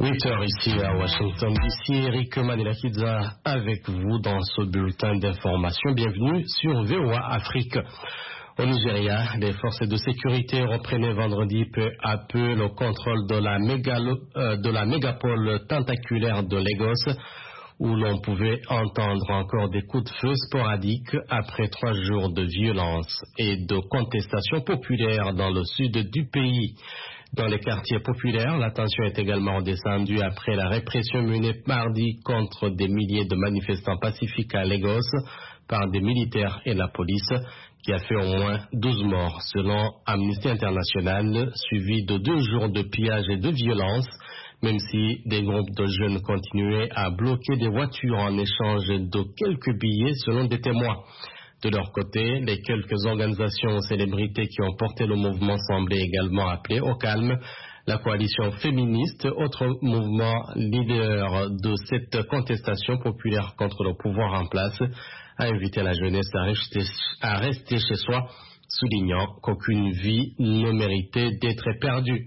8h ici à Washington DC, Eric Manelakidza avec vous dans ce bulletin d'information. Bienvenue sur VOA Afrique. Au Nigeria, les forces de sécurité reprenaient vendredi peu à peu le contrôle de la mégapole tentaculaire de Lagos, où l'on pouvait entendre encore des coups de feu sporadiques après 3 jours de violence et de contestation populaire dans le sud du pays. Dans les quartiers populaires, la tension est également redescendue après la répression menée mardi contre des milliers de manifestants pacifiques à Lagos par des militaires et la police, qui a fait au moins 12 morts selon Amnesty International, suivi de 2 jours de pillage et de violence, même si des groupes de jeunes continuaient à bloquer des voitures en échange de quelques billets selon des témoins. De leur côté, les quelques organisations ou célébrités qui ont porté le mouvement semblaient également appeler au calme. La coalition féministe, autre mouvement leader de cette contestation populaire contre le pouvoir en place, a invité la jeunesse à rester chez soi, soulignant qu'aucune vie ne méritait d'être perdue.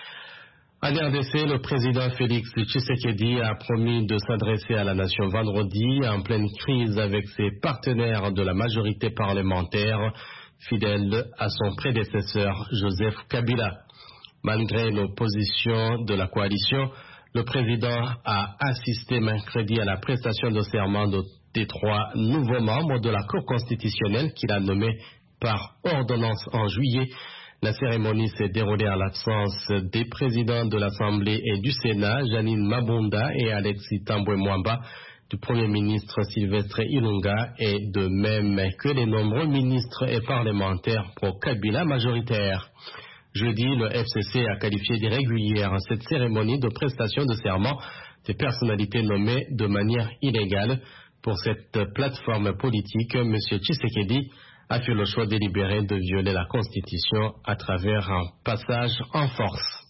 En RDC, le président Félix Tshisekedi a promis de s'adresser à la nation vendredi en pleine crise avec ses partenaires de la majorité parlementaire, fidèles à son prédécesseur Joseph Kabila. Malgré l'opposition de la coalition, le président a assisté mercredi à la prestation de serment des 3 nouveaux membres de la Cour constitutionnelle qu'il a nommés par ordonnance en juillet. La cérémonie s'est déroulée en l'absence des présidents de l'Assemblée et du Sénat, Janine Mabunda et Alexis Tambwe-Mwamba, du Premier ministre Sylvestre Ilunga et de même que les nombreux ministres et parlementaires pro-Kabila majoritaires. Jeudi, le FCC a qualifié d'irrégulière cette cérémonie de prestation de serment des personnalités nommées de manière illégale. Pour cette plateforme politique, M. Tshisekedi a fait le choix délibéré de violer la Constitution à travers un passage en force.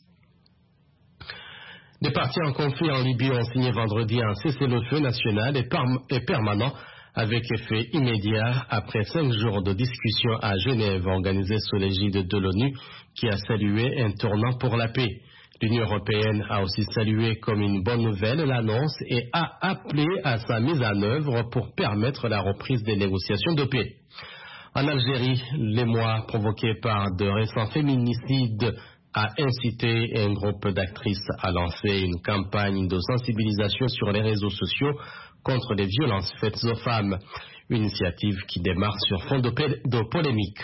Des partis en conflit en Libye ont signé vendredi un cessez-le-feu national et permanent avec effet immédiat après 5 jours de discussion à Genève organisée sous l'égide de l'ONU qui a salué un tournant pour la paix. L'Union européenne a aussi salué comme une bonne nouvelle l'annonce et a appelé à sa mise en œuvre pour permettre la reprise des négociations de paix. En Algérie, l'émoi provoqué par de récents féminicides a incité un groupe d'actrices à lancer une campagne de sensibilisation sur les réseaux sociaux contre les violences faites aux femmes, une initiative qui démarre sur fond de polémique.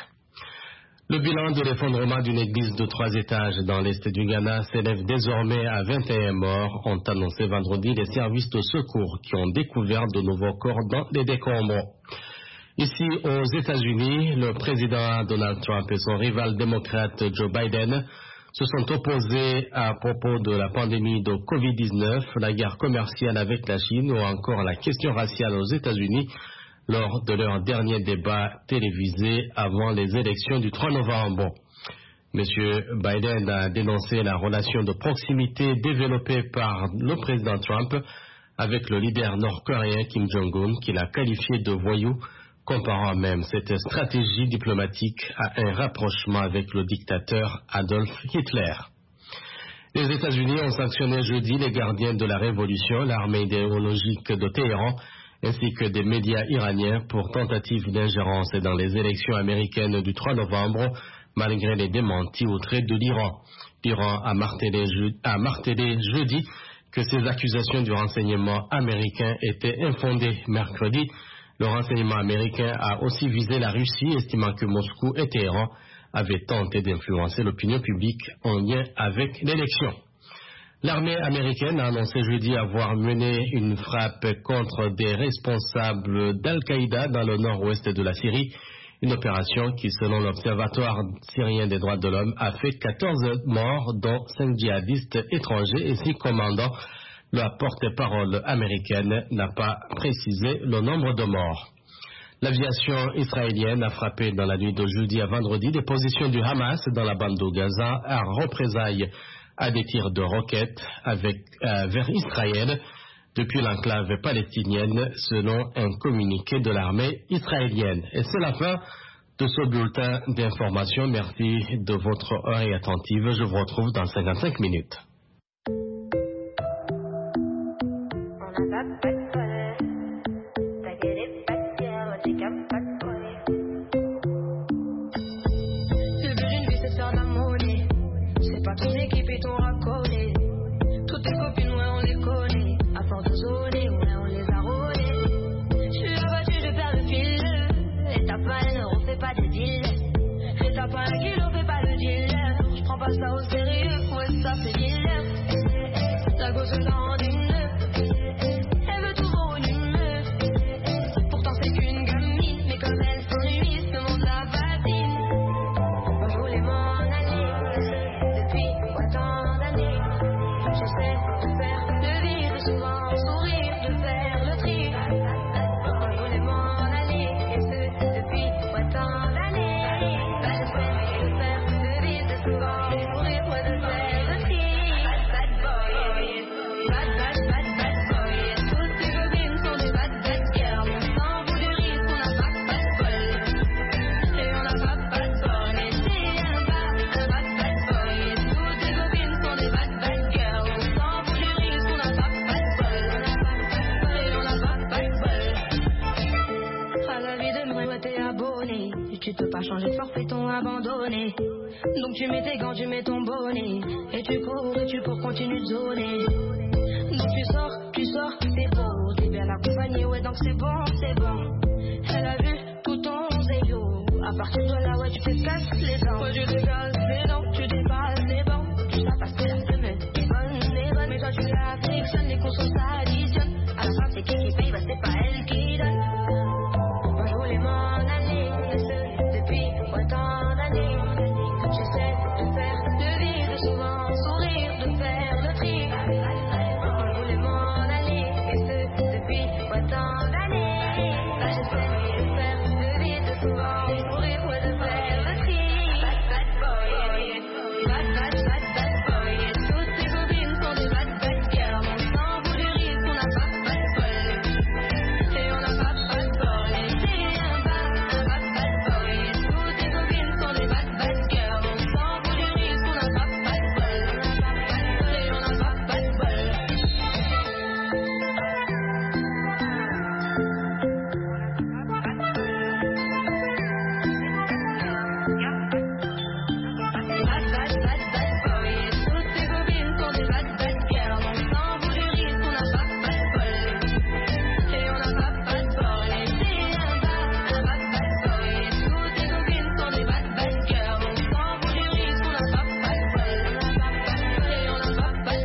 Le bilan de l'effondrement d'une église de 3 étages dans l'est du Ghana s'élève désormais à 21 morts, ont annoncé vendredi les services de secours qui ont découvert de nouveaux corps dans les décombres. Ici, aux États-Unis, le président Donald Trump et son rival démocrate Joe Biden se sont opposés à propos de la pandémie de Covid-19, la guerre commerciale avec la Chine ou encore la question raciale aux États-Unis lors de leur dernier débat télévisé avant les élections du 3 novembre. M. Biden a dénoncé la relation de proximité développée par le président Trump avec le leader nord-coréen Kim Jong-un, qu'il a qualifié de voyou, comparant même cette stratégie diplomatique à un rapprochement avec le dictateur Adolf Hitler. Les États-Unis ont sanctionné jeudi les gardiens de la révolution, l'armée idéologique de Téhéran, ainsi que des médias iraniens pour tentative d'ingérence dans les élections américaines du 3 novembre, malgré les démentis outrés de l'Iran. L'Iran a martelé jeudi que ces accusations du renseignement américain étaient infondées. Mercredi, le renseignement américain a aussi visé la Russie, estimant que Moscou et Téhéran avaient tenté d'influencer l'opinion publique en lien avec l'élection. L'armée américaine a annoncé jeudi avoir mené une frappe contre des responsables d'Al-Qaïda dans le nord-ouest de la Syrie, une opération qui, selon l'Observatoire syrien des droits de l'homme, a fait 14 morts, dont 5 djihadistes étrangers et 6 commandants. La porte-parole américaine n'a pas précisé le nombre de morts. L'aviation israélienne a frappé dans la nuit de jeudi à vendredi des positions du Hamas dans la bande de Gaza à représailles à des tirs de roquettes vers Israël depuis l'enclave palestinienne, selon un communiqué de l'armée israélienne. Et c'est la fin de ce bulletin d'information. Merci de votre oreille attentive. Je vous retrouve dans 55 minutes. pas ça au sérieux, ouais ça fait dealer. La gauche dans du nœud, elle veut tout volumineux. Pourtant c'est qu'une gamine, mais comme elle s'ennuie, ce monde la fascine. Moi je voulais m'en aller, depuis autant d'années. J'essaie de faire de vivre souvent, sourire, de faire le tri. Moi je voulais m'en aller, et ce depuis autant d'années. J'essaie de faire de vivre souvent, sourire, de faire le tri. Bad boy, bad boy. Toutes ces copines sont des bad girls. On s'en fout du risque, on n'a pas de bol. Et on n'a pas de bol. Et c'est un bad boy. Toutes ces copines sont des bad girls. On s'en fout du risque, on n'a pas de bol. Et on n'a pas de bol. À la vie de moi, t'es abonné. Et tu peux pas changer de forfait, t'ont abandonné. Donc tu mets tes gants, tu mets ton bonnet. Et tu cours, continue de zoner. Donc tu sors, t'es beau. T'es bien accompagné, ouais donc c'est bon. Elle a vu tout ton zélo. À partir de là, ouais tu fais casse les dents. Ouais tu te casses les dents, tu dépasses les bancs. Tu sais pas ce que la semaine est bonne. Mais toi tu l'affectionnes, les consos s'additionnent. À la fin c'est qui paye, bah c'est pas elle qui donne. Moi je voulais m'en aller, mais ce depuis autant d'années. J'essaie de faire de vivre souvent, sourire, de faire le tri. Moi je voulais m'en aller, et ce depuis autant d'années. J'essaie de faire de vivre souvent, sourire, de faire le tri. Bad boy, bad boy. Toutes ces copines sont des bad girls. On s'en fout du risque, on n'a pas de bol. Et on n'a pas de bol. Et c'est un bad boy. Toutes ces copines sont des bad girls. On s'en fout du risque, on n'a pas de bol. Et on n'a pas de bol. Bad boy. Toutes ces copines sont des bad girls. On s'en fout du risque, on n'a pas de bol. Et on n'a pas de bol. Et c'est un bad boy. Toutes ces copines sont des bad girls. On s'en fout du risque, on n'a pas de bol. Et on n'a pas de bol.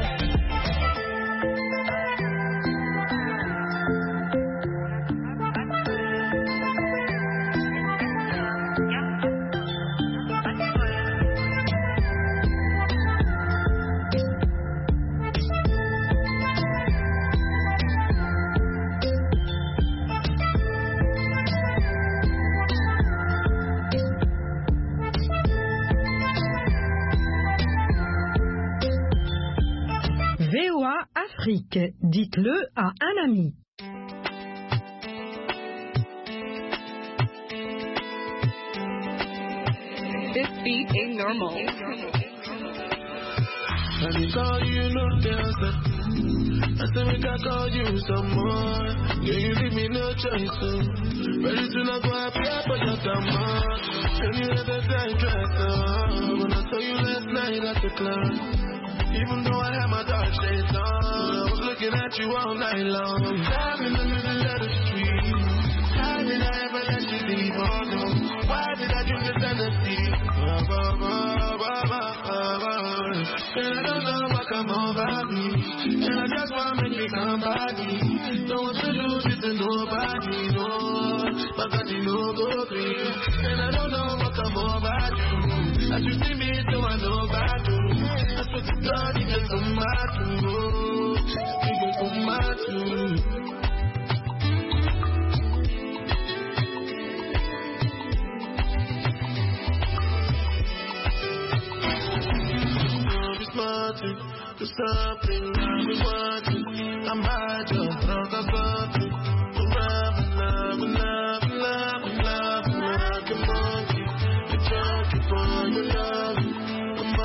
VOA Afrique, dites-le à un ami. This beat ain't normal. And you call you no dancer. I said we can call you some more. Yeah, you leave me no choice, so very soon I go appear for your summer. And you had a time dresser when I saw you last night at the club. Even though I had my dark shades on, I was looking at you all night long. I'm in the middle of the street. How did I ever let you leave? Oh no, why did I drink this Tennessee? And I don't know what come over me. And I just want to make me somebody. Don't want to lose it to nobody, no. But I didn't know go free. And I don't know what come over you. As you see me, so I know about you. I swear to God, you get some mad to go. You get some mad to. To something I've been wanting. I'm high, just drunk or something. Love,